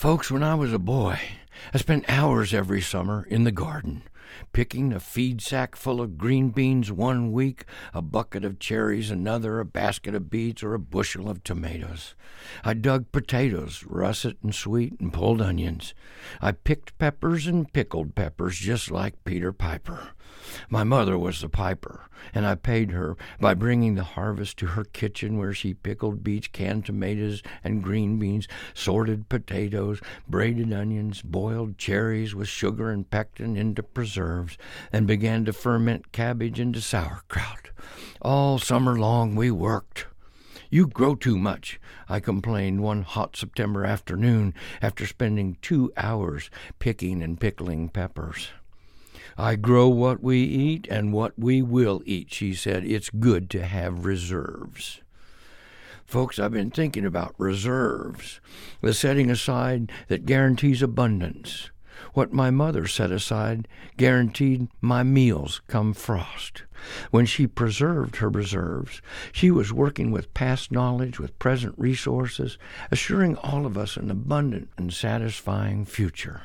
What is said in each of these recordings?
Folks, when I was a boy, I spent hours every summer in the garden, picking a feed sack full of green beans one week, a bucket of cherries another, a basket of beets, or a bushel of tomatoes. I dug potatoes, russet and sweet, and pulled onions. I picked peppers and pickled peppers just like Peter Piper. My mother was the piper, and I paid her by bringing the harvest to her kitchen where she pickled beets, canned tomatoes, and green beans, sorted potatoes, braided onions, boiled cherries with sugar and pectin into preserves, and began to ferment cabbage into sauerkraut. All summer long we worked. "You grow too much," I complained one hot September afternoon after spending 2 hours picking and pickling peppers. "I grow what we eat and what we will eat," she said. "It's good to have reserves." Folks, I've been thinking about reserves, the setting aside that guarantees abundance. What my mother set aside guaranteed my meals come frost. When she preserved her reserves, she was working with past knowledge, with present resources, assuring all of us an abundant and satisfying future.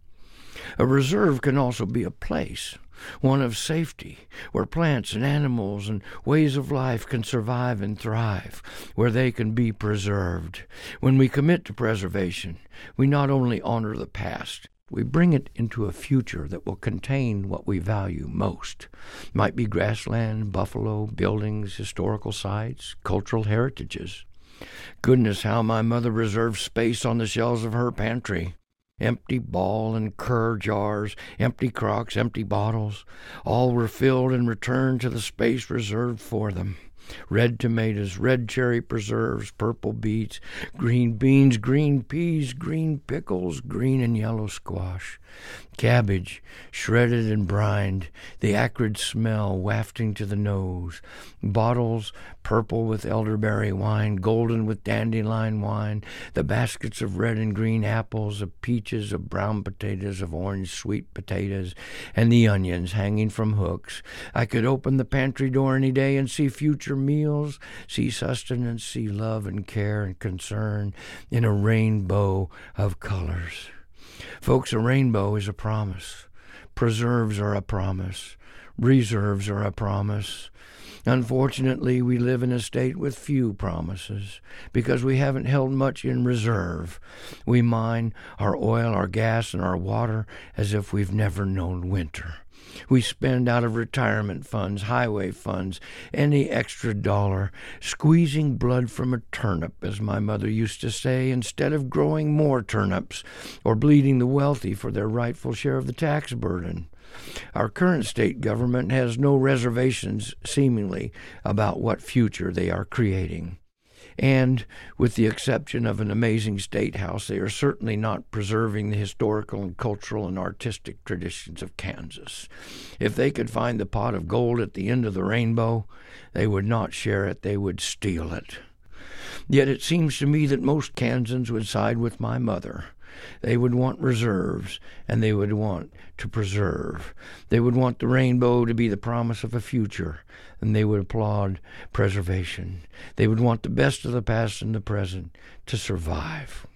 A reserve can also be a place, one of safety, where plants and animals and ways of life can survive and thrive, where they can be preserved. When we commit to preservation, we not only honor the past, we bring it into a future that will contain what we value most. Might be grassland, buffalo, buildings, historical sites, cultural heritages. Goodness, how my mother reserved space on the shelves of her pantry. Empty ball and cur jars, empty crocks, empty bottles, all were filled and returned to the space reserved for them. Red tomatoes, red cherry preserves, purple beets, green beans, green peas, green pickles, green and yellow squash. Cabbage, shredded and brined, the acrid smell wafting to the nose. Bottles, purple with elderberry wine, golden with dandelion wine. The baskets of red and green apples, of peaches, of brown potatoes, of orange sweet potatoes, and the onions hanging from hooks. I could open the pantry door any day and see future meals, see sustenance, see love and care and concern in a rainbow of colors. Folks, a rainbow is a promise. Preserves are a promise. Reserves are a promise. Unfortunately, we live in a state with few promises because we haven't held much in reserve. We mine our oil, our gas, and our water as if we've never known winter. We spend out of retirement funds, highway funds, any extra dollar, squeezing blood from a turnip, as my mother used to say, instead of growing more turnips or bleeding the wealthy for their rightful share of the tax burden. Our current state government has no reservations, seemingly, about what future they are creating. And, with the exception of an amazing state house, they are certainly not preserving the historical and cultural and artistic traditions of Kansas. If they could find the pot of gold at the end of the rainbow, they would not share it, they would steal it. Yet it seems to me that most Kansans would side with my mother. They would want reserves, and they would want to preserve. They would want the rainbow to be the promise of a future, and they would applaud preservation. They would want the best of the past and the present to survive.